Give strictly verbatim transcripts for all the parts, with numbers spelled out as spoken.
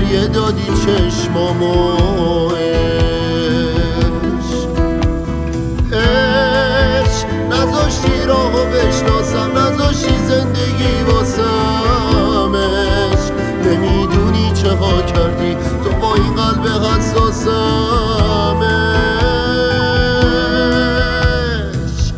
گریه دادی چشمامو عشق عشق نذاشتی راهو بشناسم نذاشتی زندگی واسم عشق نمیدونی چه ها کردی تو با این قلب حساسم عشق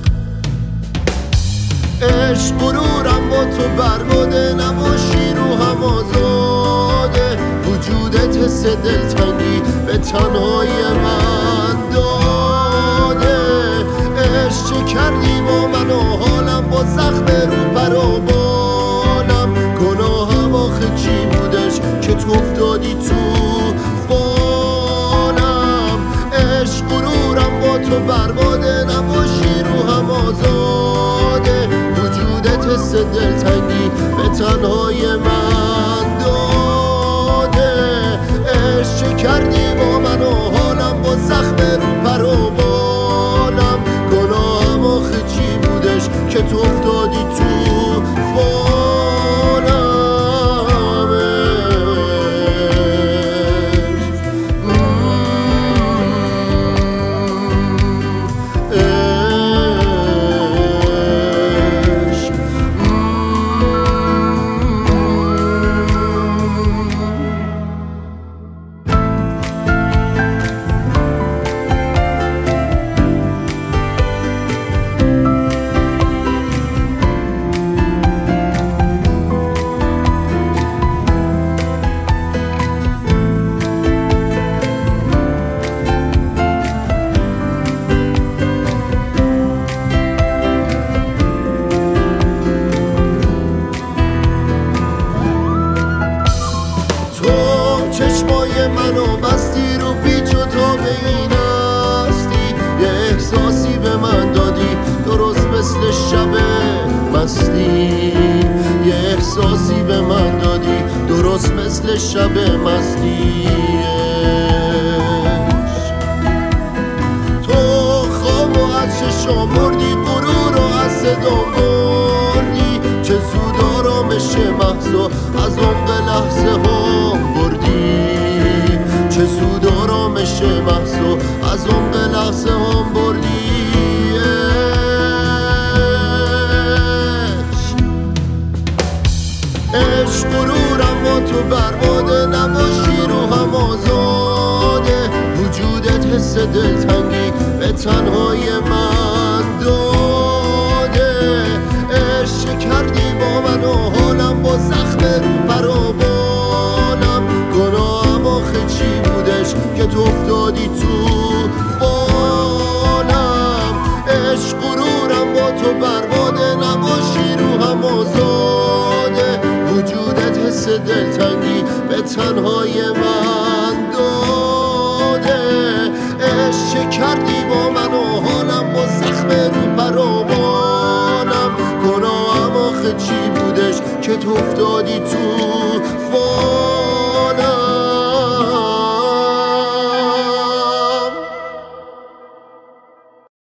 عشق غرورم با تو برباده نباشی رو هم آزاده وجودت حس دلتنگی به تنهایی من داده عشق چه کردی با من و حالم با زخم رو پر و بالم گناهم آخه چی بودش که تو افتادی تو فانم عشق غرورم با تو برباده نباشی رو هم آزاده وجودت حس دلتنگی به تنهای من داده عشق چه کردی با من و حالم با زخم رو پر و بالم گناهم آخه چی بودش که تو افتادی تو فانم چشمای منو بستی رو پیچ و تا به این هستی یه احساسی به من دادی درست مثل شب مستی یه احساسی به من دادی درست مثل شب مستی تو خواب و از چشام مردی غرور و از صدا مردی چه زود آرامش محضا از عمق لحظه ها بردی چه زود آرامش محضا از عمق لحظه ها بردی عشق غرورم با تو برباده نباشی رو هم آزاده وجودت حس دلتنگی به تنهای من داده عشق چه کردی با من و حالم با زخم رو پر و بالم گناهم آخه چی بودش که تو افتادی تو فانم عشق غرورم با تو برباده نباشی رو هم آزاده وجودت حس دلتنگی به تنهای من داده عشق چه کردی با من و حالم با زخم رو پر و بالم گناهم آخه چی بودش که تو افتادی تو